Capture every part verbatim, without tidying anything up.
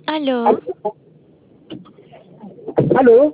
Aló, ¿Aló?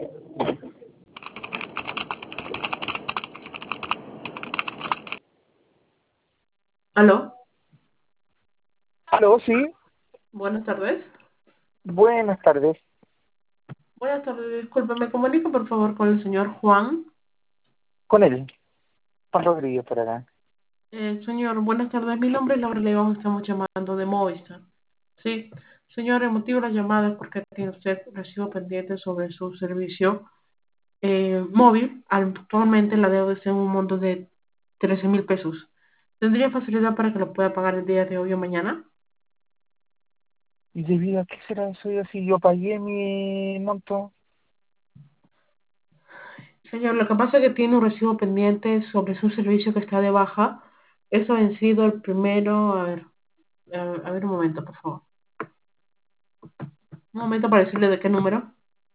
Aló, ¿Aló? Sí. buenas tardes. Buenas tardes. Buenas tardes, disculpe, me comunico por favor con el señor Juan. Con él. Juan Rodríguez por acá. Eh, señor, buenas tardes, mi nombre es Laura León, estamos llamando de Movistar. Sí, señor, el motivo de la llamada es porque tiene usted recibo pendiente sobre su servicio eh, móvil. Actualmente la deuda está en un monto de trece mil pesos. ¿Tendría facilidad para que lo pueda pagar el día de hoy o mañana? ¿Y debido a qué será eso? Yo si yo pagué mi monto. Señor, lo que pasa es que tiene un recibo pendiente sobre su servicio que está de baja. Eso ha vencido el primero, a ver, a, a ver un momento, por favor. Un momento para decirle de qué número.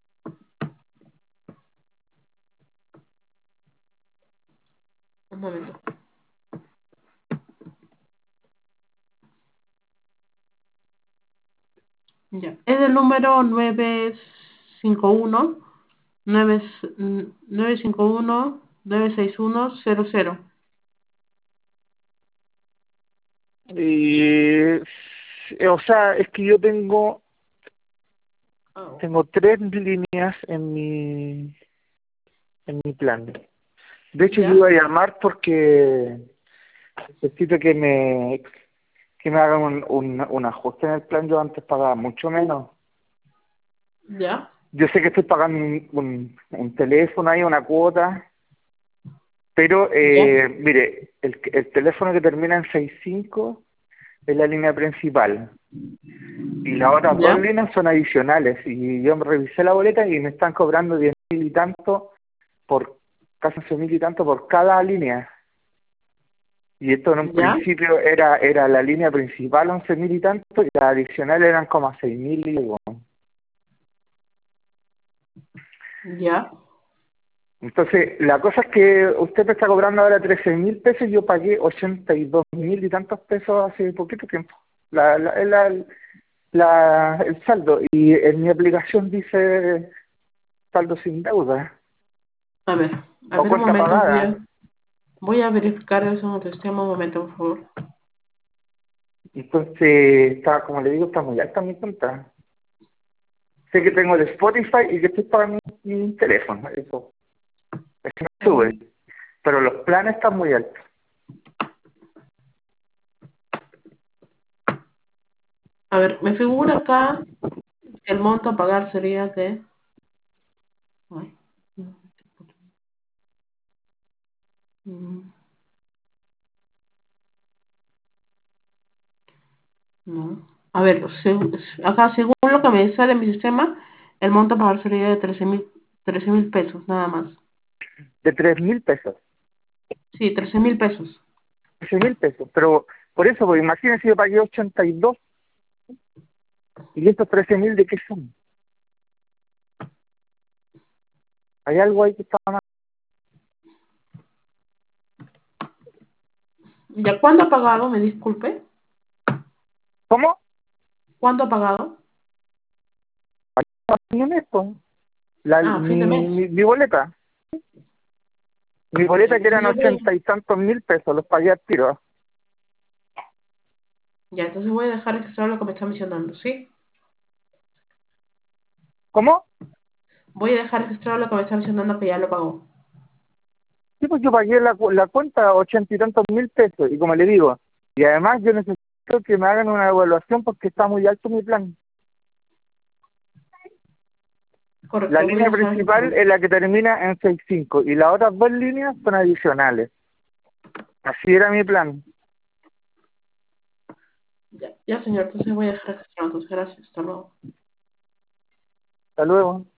Un momento. Ya. Es el número nueve cinco uno, nueve, nueve cinco uno, nueve seis uno cero cero. Y, o sea, es que yo tengo Oh. tengo tres líneas en mi en mi plan. De hecho, yo ¿Ya? iba a llamar porque necesito que me que me hagan un, un, un ajuste en el plan. Yo antes pagaba mucho menos. ¿Ya? Yo sé que estoy pagando un, un, un teléfono ahí, una cuota. Pero, ¿Ya? eh, mire, el, el teléfono que termina en sesenta y cinco es la línea principal. Y las otras dos ¿Ya? líneas son adicionales. Y yo me revisé la boleta y me están cobrando diez mil y tanto por, casi once mil y tanto por cada línea. Y esto en un ¿Ya? principio era era la línea principal, once mil y tanto, y las adicionales eran como seis mil y algo. ¿Ya? Entonces, la cosa es que usted me está cobrando ahora trece mil pesos y yo pagué ochenta y dos mil y tantos pesos hace poquito tiempo. La, la, la, la, el saldo. Y en mi aplicación dice saldo sin deuda A ver, a o ver un cuenta momento, voy a, pagada. voy a verificar eso en el sistema un momento, por favor. Entonces, está, como le digo, está muy alta mi cuenta. Sé que tengo el Spotify y que estoy pagando mi teléfono. Eso, eso me sube. Pero los planes están muy altos. A ver, me figura acá que el monto a pagar sería de... Ay, mm, no. A ver, se- acá según lo que me sale en mi sistema, el monto a pagar sería de trece mil, trece mil pesos, nada más. De tres mil pesos. Sí, trece mil pesos. trece mil pesos. Pero por eso, pues imagínense, yo pagué ochenta y dos y estos trece mil, ¿de qué son? Hay algo ahí que está mal. ¿Ya cuándo ha pagado? Me disculpe. ¿Cómo? ¿Cuándo ha pagado? ¿En esto? La, Ah, fin de mi, mes. mi, mi boleta. Mi Ya, boleta que entonces eran yo voy, ochenta y tantos mil pesos, los pagué al tiro. ya, entonces voy a dejar registrar lo que me está mencionando, ¿sí? ¿Cómo? Voy a dejar registrado lo que me está mencionando que ya lo pagó. Sí, pues yo pagué la, cu- la cuenta ochenta y tantos mil pesos, y como le digo, y además yo necesito que me hagan una evaluación porque está muy alto mi plan. La Correcto, voy a línea dejar principal registrado. es la que termina en sesenta y cinco y las otras dos líneas son adicionales. Así era mi plan. Ya, ya, señor, entonces voy a dejar registrado. Entonces, gracias. Hasta luego. Hasta luego.